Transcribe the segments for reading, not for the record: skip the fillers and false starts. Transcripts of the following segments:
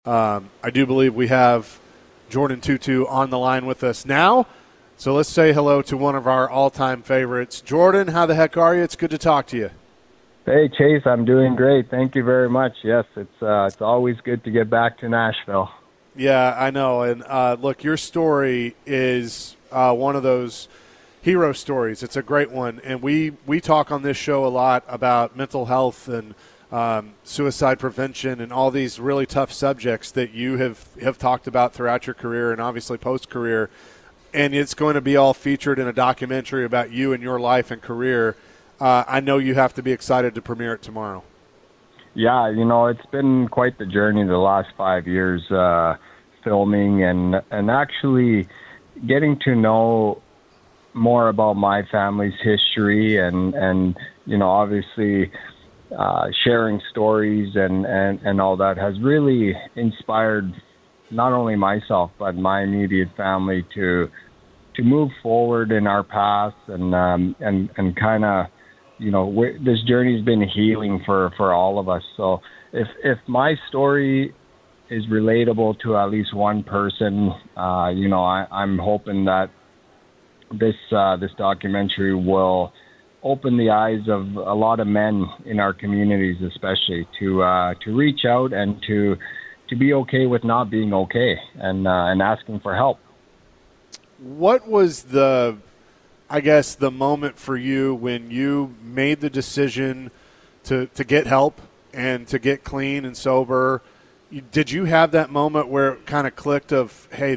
I do believe we have Jordan Tutu on the line with us now. So let's say hello to one of our all-time favorites. Jordan, how the heck are you? It's good to talk to you. Hey, Chase, I'm doing great. Thank you very much. Yes, it's always good to get back to Nashville. Yeah, I know. And look, your story is one of those hero stories. It's a great one. And we talk on this show a lot about mental health and suicide prevention and all these really tough subjects that you have talked about throughout your career and obviously post-career. And it's going to be all featured in a documentary about you and your life and career. I know you have to be excited to premiere it tomorrow. Yeah, it's been quite the journey the last 5 years filming and actually getting to know more about my family's history and obviously sharing stories and all that has really inspired not only myself but my immediate family to move forward in our paths and kind of this journey's been healing for all of us. So if my story is relatable to at least one person, I'm hoping that this documentary will open the eyes of a lot of men in our communities, especially to reach out and to be okay with not being okay and asking for help. What was the moment for you when you made the decision to get help and to get clean and sober? Did you have that moment where it kind of clicked of, hey,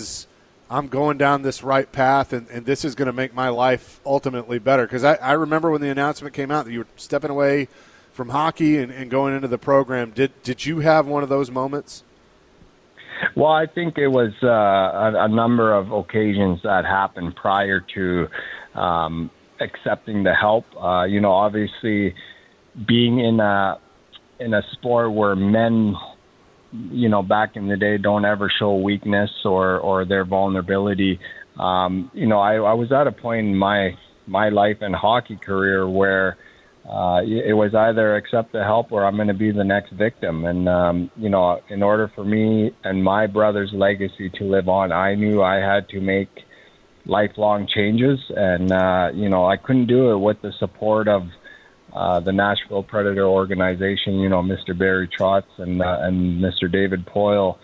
I'm going down this right path and this is going to make my life ultimately better? Because I remember when the announcement came out that you were stepping away from hockey and going into the program. Did you have one of those moments? Well, I think it was a number of occasions that happened prior to accepting the help. Obviously being in a sport where men, back in the day don't ever show weakness or their vulnerability. I was at a point in my life and hockey career where it was either accept the help or I'm going to be the next victim. And, in order for me and my brother's legacy to live on, I knew I had to make lifelong changes. And, I couldn't do it with the support of the Nashville Predator organization, Mr. Barry Trotz and Mr. David Poyle,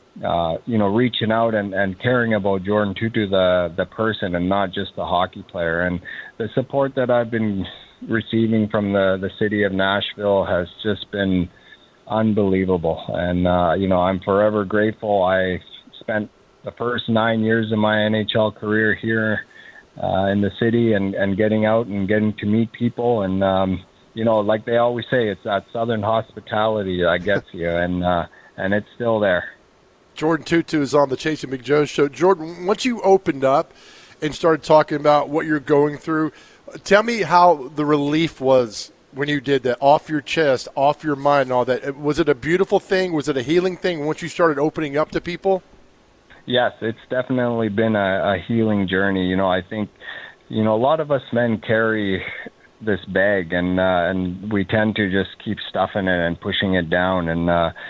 reaching out and caring about Jordan Tutu, the person, and not just the hockey player. And the support that I've been receiving from the city of Nashville has just been unbelievable. And, I'm forever grateful. I spent the first 9 years of my NHL career here in the city and getting out and getting to meet people. And, like they always say, it's that Southern hospitality that gets you, and it's still there. Jordan Tutu is on the Chasing Big Joe show. Jordan, once you opened up and started talking about what you're going through, tell me how the relief was when you did that, off your chest, off your mind and all that. Was it a beautiful thing? Was it a healing thing once you started opening up to people? Yes, it's definitely been a healing journey. I think, a lot of us men carry this bag and we tend to just keep stuffing it and pushing it down. And,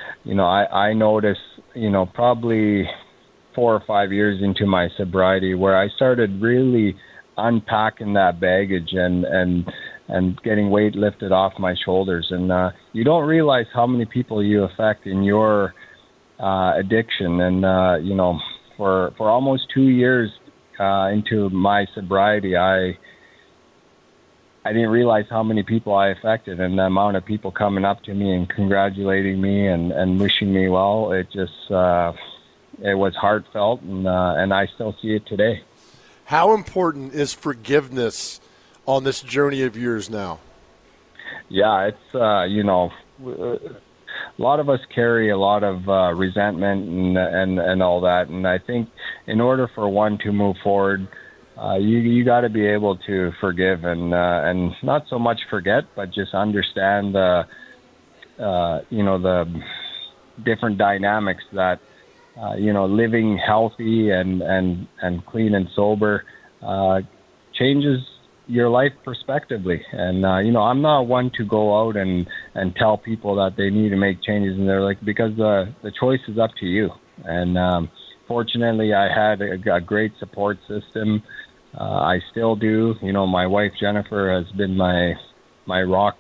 I noticed, probably 4 or 5 years into my sobriety where I started really unpacking that baggage and getting weight lifted off my shoulders. And you don't realize how many people you affect in your addiction. And, for almost 2 years into my sobriety, I didn't realize how many people I affected, and the amount of people coming up to me and congratulating me and wishing me well. It just, it was heartfelt, and I still see it today. How important is forgiveness on this journey of yours now? Yeah, it's, a lot of us carry a lot of resentment and all that. And I think in order for one to move forward, you got to be able to forgive and not so much forget, but just understand the different dynamics that, living healthy and clean and sober changes your life prospectively. And, I'm not one to go out and tell people that they need to make changes in their life, because the choice is up to you. And fortunately, I had a great support system. I still do. My wife, Jennifer, has been my rock,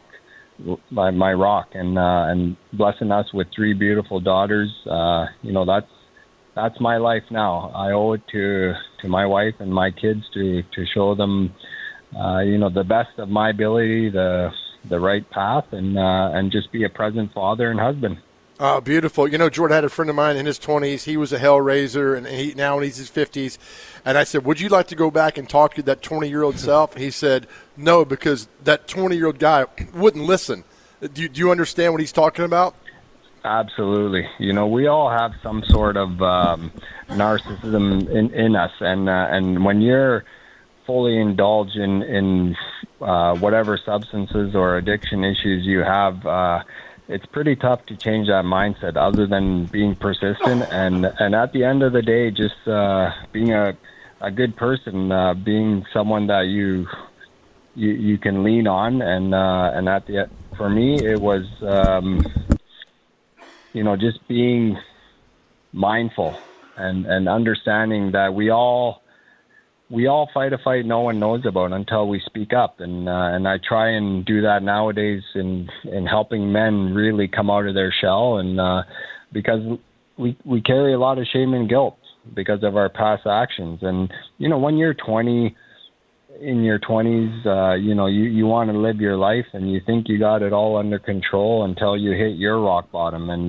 and blessing us with 3 beautiful daughters. That's my life now. I owe it to my wife and my kids to show them, the best of my ability, the right path, and just be a present father and husband. Oh, beautiful. Jordan had a friend of mine in his 20s. He was a hellraiser, and now he's in his 50s. And I said, would you like to go back and talk to that 20-year-old self? And he said, no, because that 20-year-old guy wouldn't listen. Do you understand what he's talking about? Absolutely. We all have some sort of narcissism in us. And when you're fully indulged in whatever substances or addiction issues you have, it's pretty tough to change that mindset other than being persistent and at the end of the day, just being a good person, being someone that you can lean on. And for me, it was, just being mindful and understanding that we all fight a fight no one knows about until we speak up. And I try and do that nowadays in helping men really come out of their shell. And because we carry a lot of shame and guilt because of our past actions. And, when you're 20, in your 20s, you want to live your life and you think you got it all under control until you hit your rock bottom. And,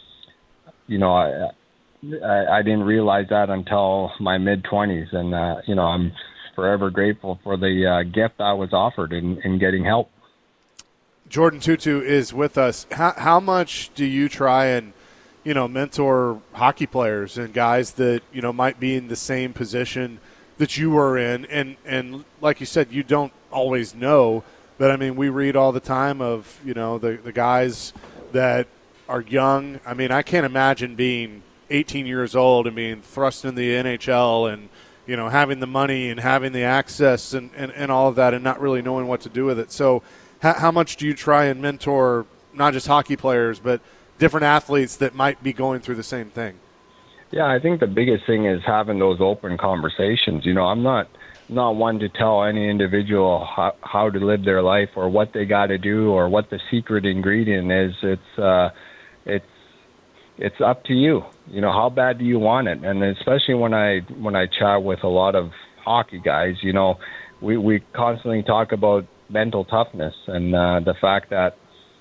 I didn't realize that until my mid-20s, and I'm forever grateful for the gift I was offered in getting help. Jordin Tootoo is with us. How much do you try and mentor hockey players and guys that might be in the same position that you were in? And like you said, you don't always know, but I mean, we read all the time of the guys that are young. I mean, I can't imagine being 18 years old and being thrust in the NHL and, having the money and having the access and all of that and not really knowing what to do with it. So how much do you try and mentor not just hockey players but different athletes that might be going through the same thing? Yeah, I think the biggest thing is having those open conversations. I'm not one to tell any individual how to live their life or what they got to do or what the secret ingredient is. It's up to you. How bad do you want it? And especially when I chat with a lot of hockey guys, we constantly talk about mental toughness and the fact that,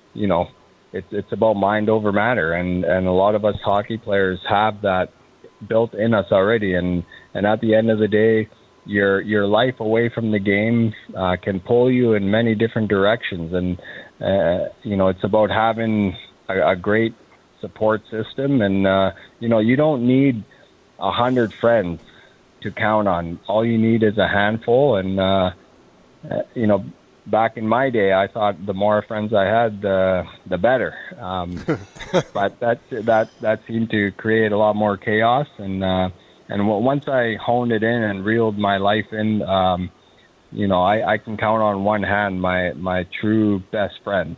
it's about mind over matter. And a lot of us hockey players have that built in us already. And at the end of the day, your life away from the game can pull you in many different directions. And, it's about having a great support system. And, you don't need 100 friends to count on. All you need is a handful. And, back in my day, I thought the more friends I had, the better. But that seemed to create a lot more chaos. And once I honed it in and reeled my life in, I can count on one hand my true best friends.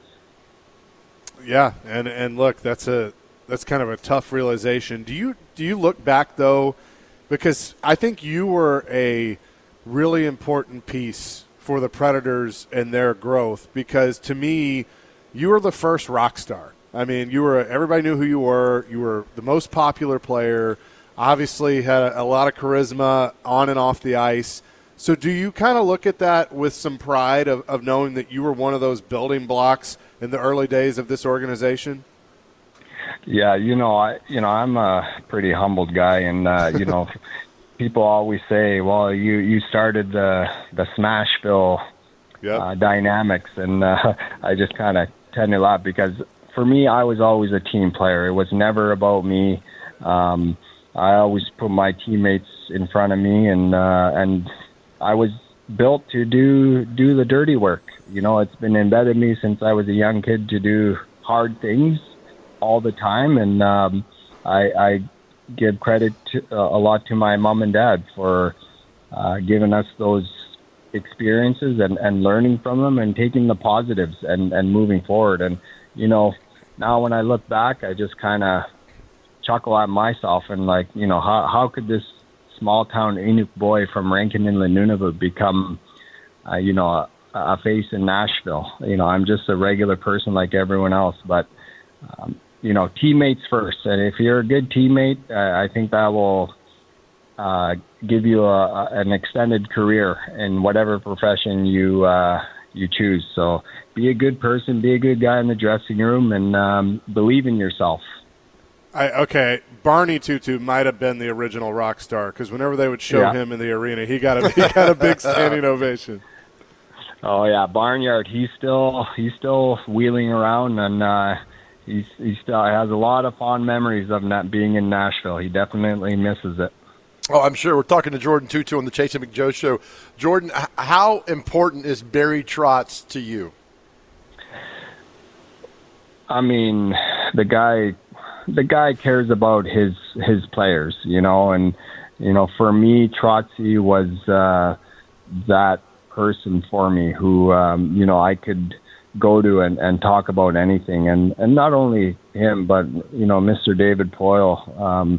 Yeah, and look, that's kind of a tough realization. Do you look back though, because I think you were a really important piece for the Predators and their growth, because to me, you were the first rock star. I mean, everybody knew who you were. You were the most popular player. Obviously, had a lot of charisma on and off the ice. So, do you kind of look at that with some pride of knowing that you were one of those building blocks in the early days of this organization? Yeah, I'm a pretty humbled guy, and people always say, "Well, you started the Smashville dynamics," and I just kind of tend to laugh because for me, I was always a team player. It was never about me. I always put my teammates in front of me, and I was built to do the dirty work. It's been embedded in me since I was a young kid to do hard things all the time, and I give credit a lot to my mom and dad for giving us those experiences and learning from them and taking the positives and moving forward. And, now when I look back, I just kind of chuckle at myself and how could this small town Inuk boy from Rankin Inland Nunavut become, a face in Nashville? I'm just a regular person like everyone else, but, teammates first. And if you're a good teammate, I think that will give you an extended career in whatever profession you choose. So be a good person, be a good guy in the dressing room, and believe in yourself. Barney Tutu might have been the original rock star, because whenever they would show him in the arena, he got a big standing ovation. Oh yeah, Barnyard. He's still wheeling around, and he still has a lot of fond memories of not being in Nashville. He definitely misses it. Oh, I'm sure. We're talking to Jordan Tutu on the Chase and McJoe Show. Jordan, how important is Barry Trotz to you? I mean, the guy cares about his players, and for me, Trotzy was that person for me who I could go to and talk about anything, and not only him, but Mr. David Poyle.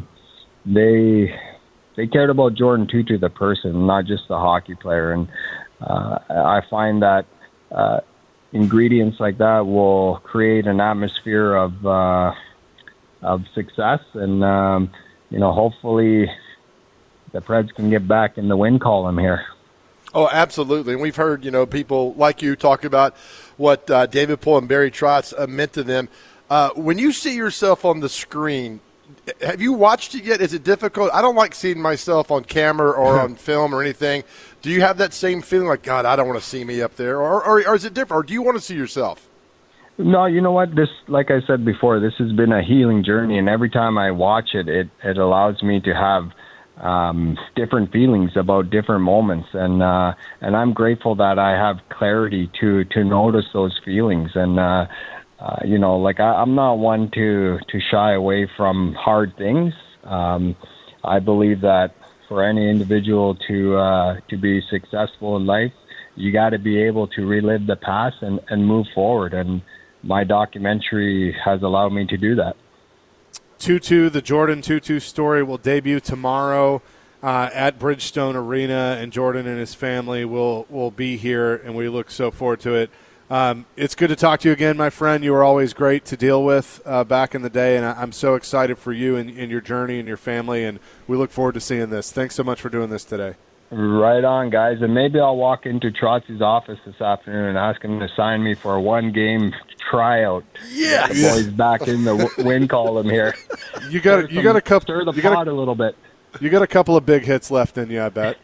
They cared about Jordan Tutu, the person, not just the hockey player. And I find that ingredients like that will create an atmosphere of success. And, hopefully the Preds can get back in the win column here. Oh, absolutely. And we've heard, people like you talk about what David Poile and Barry Trotz meant to them. When you see yourself on the screen, have you watched it yet? Is it difficult? I don't like seeing myself on camera or on film or anything. Do you have that same feeling like, God, I don't want to see me up there? Or is it different? Or do you want to see yourself? No, you know what? This, like I said before, this has been a healing journey. And every time I watch it, it allows me to have different feelings about different moments. And I'm grateful that I have clarity to notice those feelings. And, I'm not one to shy away from hard things. I believe that for any individual to be successful in life, you got to be able to relive the past and move forward. And my documentary has allowed me to do that. Tutu, the Jordan Tutu story will debut tomorrow at Bridgestone Arena, and Jordan and his family will be here, and we look so forward to it. It's good to talk to you again, my friend. You were always great to deal with back in the day, and I'm so excited for you and your journey and your family, and we look forward to seeing this. Thanks so much for doing this today. Right on, guys. And maybe I'll walk into Trotzy's office this afternoon and ask him to sign me for a one-game tryout. Yes. The boys back in the win column here. You got a couple. Stir the pot a little bit. You got a couple of big hits left in you, I bet.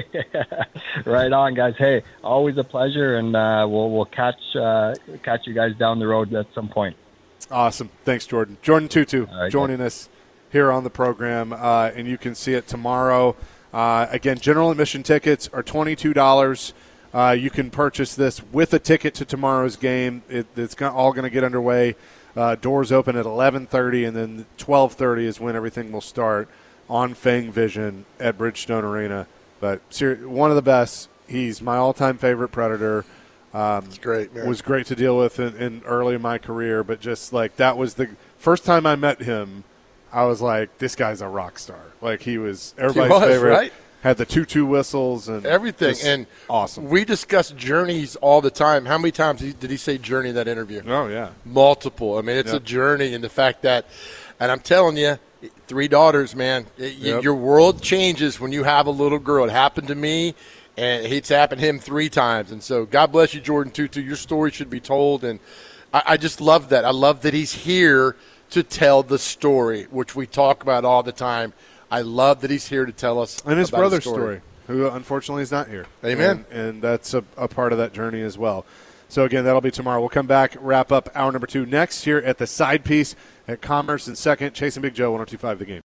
Right on, guys. Hey, always a pleasure, and we'll catch you guys down the road at some point. Awesome. Thanks, Jordan. Jordan Tutu joining guys. us here on the program, and you can see it tomorrow. Again, general admission tickets are $22. You can purchase this with a ticket to tomorrow's game. It's all going to get underway. Doors open at 11:30, and then 12:30 is when everything will start on Fang Vision at Bridgestone Arena. But one of the best. He's my all-time favorite Predator. It's great, man. Was great to deal with in early in my career, but just like that was the first time I met him, I was like, this guy's a rock star. Like he was everybody's favorite. Right? Had the tutu whistles and everything. And awesome. We discuss journeys all the time. How many times did he say journey in that interview? Oh, yeah. Multiple. I mean, it's a journey, and the fact that – and I'm telling you, 3 daughters, man. Your world changes when you have a little girl. It happened to me, and it's happened to him 3 times. And so God bless you, Jordan Tutu. Your story should be told, and I just love that. I love that he's here to tell the story, which we talk about all the time. I love that he's here to tell us and his about brother's his story, who unfortunately is not here. Amen. And that's a part of that journey as well. So, again, that'll be tomorrow. We'll come back, wrap up hour number 2 next here at the Side Piece at Commerce and Second. Chasing Big Joe, 102.5 The Game.